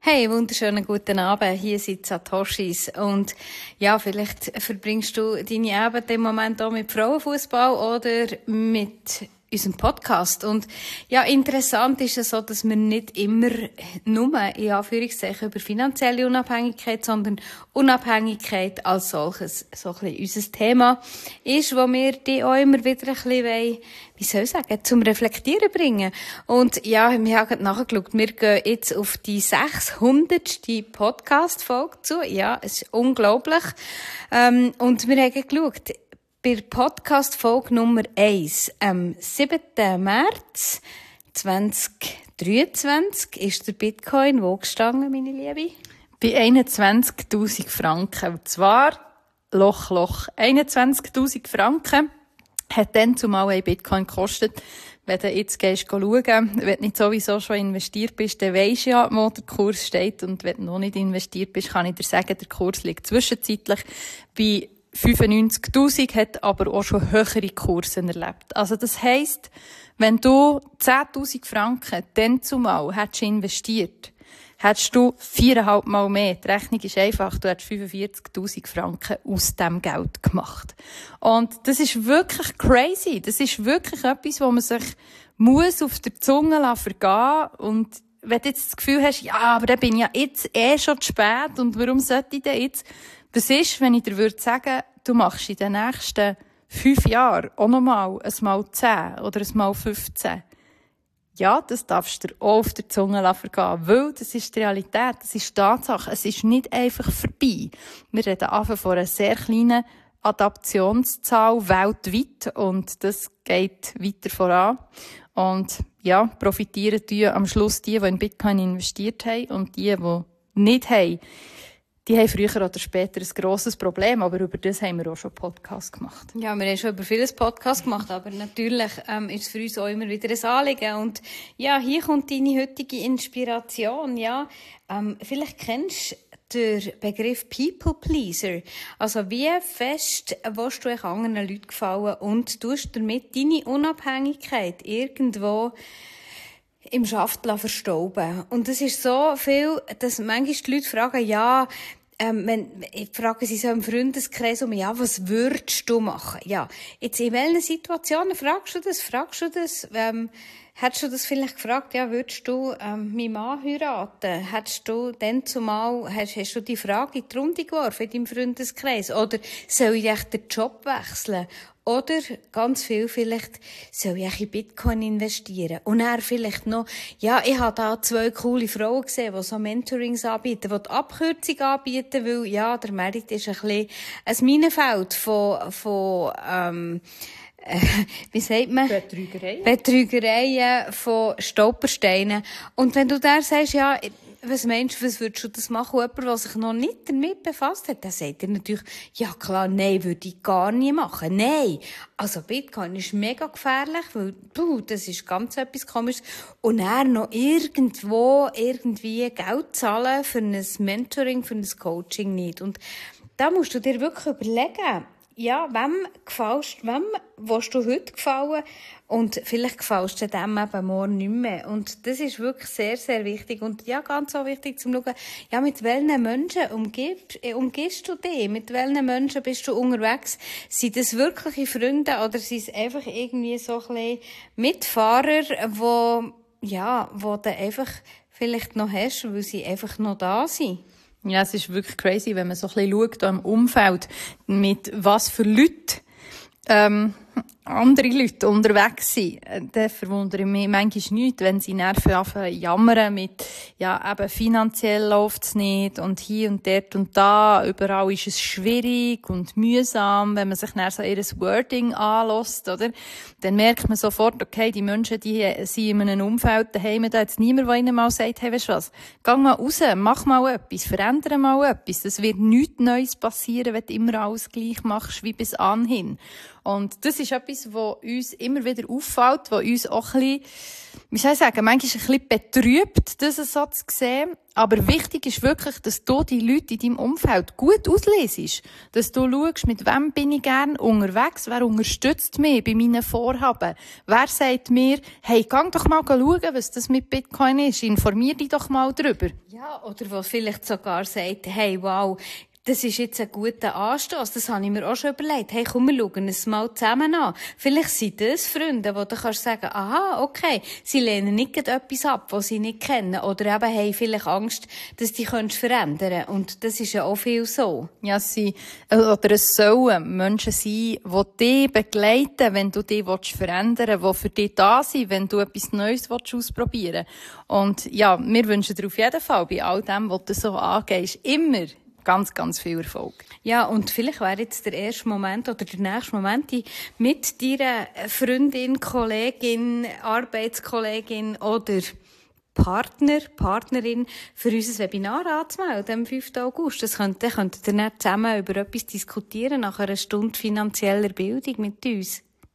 Hey, wunderschönen guten Abend. Hier sind Satoshis. Und ja, vielleicht verbringst du deine Abend im Moment auch mit Frauenfußball oder mit unserem Podcast. Und ja, interessant ist es so, dass wir nicht immer nur, in Anführungszeichen, über finanzielle Unabhängigkeit, sondern Unabhängigkeit als solches, so ein bisschen unser Thema ist, wo wir die auch immer wieder ein bisschen wollen, wie soll ich sagen, zum Reflektieren bringen. Und ja, wir haben gerade nachgeschaut, wir gehen jetzt auf die 600. Podcast-Folge zu. Ja, es ist unglaublich. Und wir haben geschaut, bei Podcast-Folge Nummer 1, am 7. März 2023, ist der Bitcoin wo gestanden, meine Liebe? Bei 21'000 Franken. Und zwar, Loch. 21'000 Franken hat dann zumal ein Bitcoin gekostet. Wenn du jetzt gehst schauen, wenn du nicht sowieso schon investiert bist, dann weisst du ja, wo der Kurs steht. Und wenn du noch nicht investiert bist, kann ich dir sagen, der Kurs liegt zwischenzeitlich bei 95'000, hat aber auch schon höhere Kurse erlebt. Also das heisst, wenn du 10'000 Franken dann zumal hättest investiert, hättest du 4,5 Mal mehr. Die Rechnung ist einfach, du hättest 45'000 Franken aus dem Geld gemacht. Und das ist wirklich crazy. Das ist wirklich etwas, wo man sich muss auf der Zunge vergehen. Und wenn du jetzt das Gefühl hast, ja, aber dann bin ich ja jetzt schon zu spät und warum sollte ich denn jetzt? Das ist, wenn ich dir sagen würde, du machst in den nächsten 5 Jahren auch nochmal ein Mal 10 oder ein Mal 15. Ja, das darfst du dir auch auf der Zunge vergehen, weil das ist die Realität, das ist die Tatsache. Es ist nicht einfach vorbei. Wir reden einfach von einer sehr kleinen Adaptionszahl weltweit und das geht weiter voran. Und ja, profitieren tun am Schluss die in Bitcoin investiert haben und die nicht haben. Die haben früher oder später ein grosses Problem, aber über das haben wir auch schon Podcasts gemacht. Ja, wir haben schon über vieles Podcast gemacht, aber natürlich ist es für uns auch immer wieder ein Anliegen. Und ja, hier kommt deine heutige Inspiration. Ja, vielleicht kennst du den Begriff People Pleaser. Also wie fest willst du anderen Leuten gefallen und tust damit deine Unabhängigkeit irgendwo im Schaft verstauben. Und es ist so viel, dass manchmal die Leute fragen, ja, fragen sie so im Freundeskreis was würdest du machen? Ja, jetzt in welchen Situationen fragst du das? Hättest du das vielleicht gefragt, ja, würdest du meinen Mann heiraten? Hättest du dann hast du die Frage in die Runde geworfen in deinem Freundeskreis? Oder soll ich echt den Job wechseln? Oder ganz viel vielleicht, soll ich in Bitcoin investieren? Und dann vielleicht noch, ja, ich habe da 2 coole Frauen gesehen, die so Mentorings anbieten, die Abkürzung anbieten, weil, ja, der Markt ist ein bisschen ein Minenfeld von wie sagt man? Betrügereien von Stolpersteinen. Und wenn du da sagst, ja, was meinst du, was würdest du das machen? Jemand, der sich noch nicht damit befasst hat, dann sagt er natürlich, ja klar, nein, würde ich gar nie machen. Nein. Also Bitcoin ist mega gefährlich, weil, das ist ganz etwas Komisches. Und dann noch irgendwie Geld zahlen für ein Mentoring, für ein Coaching nicht. Und da musst du dir wirklich überlegen, ja, wem willst du heute gefallen? Und vielleicht gefällst du dem eben morgen nicht mehr. Und das ist wirklich sehr, sehr wichtig. Und ja, ganz so wichtig zum Schauen, ja, mit welchen Menschen umgibst du dich? Mit welchen Menschen bist du unterwegs? Sind das wirkliche Freunde oder sind es einfach irgendwie so ein bisschen Mitfahrer, wo du einfach vielleicht noch hast, weil sie einfach noch da sind? Ja, es ist wirklich crazy, wenn man so ein bisschen schaut, im Umfeld, mit was für Leuten, andere Leute unterwegs sind. Dann verwundere ich mich manchmal nicht, wenn sie nerven anfangen jammern mit, ja, eben finanziell läuft's nicht und hier und dort und da, überall ist es schwierig und mühsam, wenn man sich dann so ihr Wording anlässt, oder? Dann merkt man sofort, okay, die Menschen, die sind in einem Umfeld daheim, da jetzt niemand, der ihnen mal sagt, hey, weisst du was? Geh mal raus, mach mal etwas, verändere mal etwas. Es wird nichts Neues passieren, wenn du immer alles gleich machst wie bis anhin. Und das ist etwas, was uns immer wieder auffällt, was uns auch ein bisschen, wie soll ich sagen, manchmal ein bisschen betrübt, das so zu sehen. Aber wichtig ist wirklich, dass du die Leute in deinem Umfeld gut auslesest. Dass du schaust, mit wem bin ich gern unterwegs, wer unterstützt mich bei meinen Vorhaben. Wer sagt mir, hey, geh doch mal schauen, was das mit Bitcoin ist. Informier dich doch mal drüber. Ja, oder was vielleicht sogar sagt, hey, wow, das ist jetzt ein guter Anstoss. Das habe ich mir auch schon überlegt. Hey, komm, wir schauen es mal zusammen an. Vielleicht sind das Freunde, wo du kannst sagen, aha, okay, sie lehnen nicht etwas ab, was sie nicht kennen. Oder eben, hey, vielleicht Angst, dass die verändern. Und das ist ja auch viel so. Ja, oder es sollen Menschen sein, die dich begleiten, wenn du dich verändern willst, die für dich da sind, wenn du etwas Neues ausprobieren willst. Und ja, wir wünschen dir auf jeden Fall bei all dem, was du so angehst, immer ganz, ganz viel Erfolg. Ja, und vielleicht wäre jetzt der erste Moment oder der nächste Moment, mit deiner Freundin, Kollegin, Arbeitskollegin oder Partnerin für unser Webinar anzumelden am 5. August. Dann könntet ihr dann zusammen über etwas diskutieren nach einer Stunde finanzieller Bildung mit uns.